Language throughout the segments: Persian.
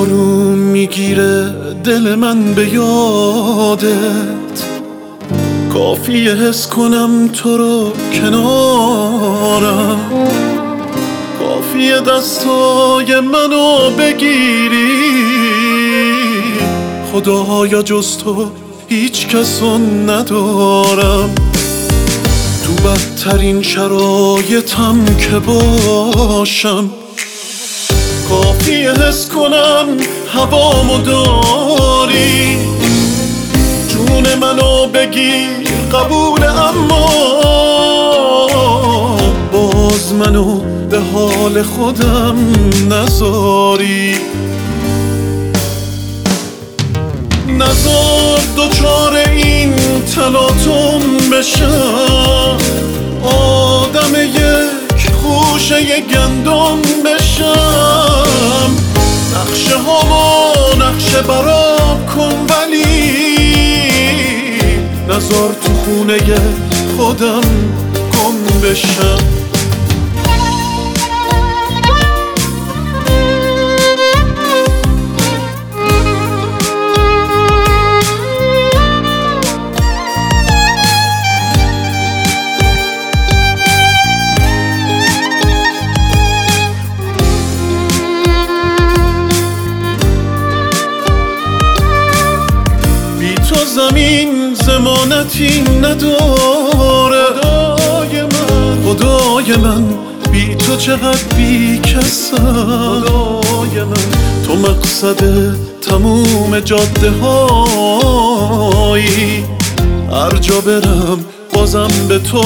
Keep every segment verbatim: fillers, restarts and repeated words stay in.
آروم میگیره دل من به یادت، کافیه حس کنم تو رو کنارم، کافیه دستای منو بگیری. خدایا جز تو هیچ کسو ندارم، تو بدترین شرایطم که باشم، کافیه حس کنم هوامو داری. جون منو بگیر قبول، اما باز منو به حال خودم نذاری. نذار دوچار این تلاطم بشم، آدم یک خوشه گندم بشم. نقشه هامو نقشه برام کن، ولی نذار تو خونه خودم گم بشم. زمین ضمانتی نداره، خدای من خدای من بی تو چقدر بی کسم. خدای من تو مقصد تموم جاده هایی، هر جا برم بازم به تو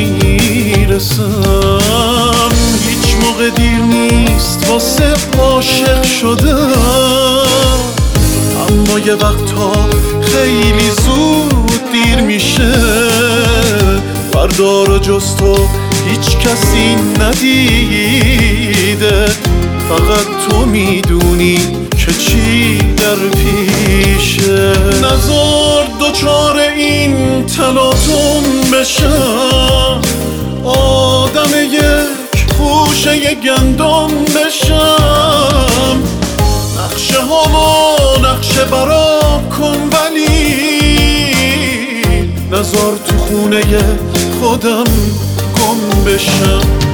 میرسم. هیچ موقع دیر نیست واسه عاشق شدم، اما یه وقتا خیلی زود دیر میشه. فردا رو جز تو هیچ کسی ندیده، فقط تو میدونی که چی در پیشه. نذار دوچار این تلاطم بشم، آدم یک خوشه گندم بشم. نقشه هامو نقشه برام کن، ولی نذار تو خونه خودم گم بشم.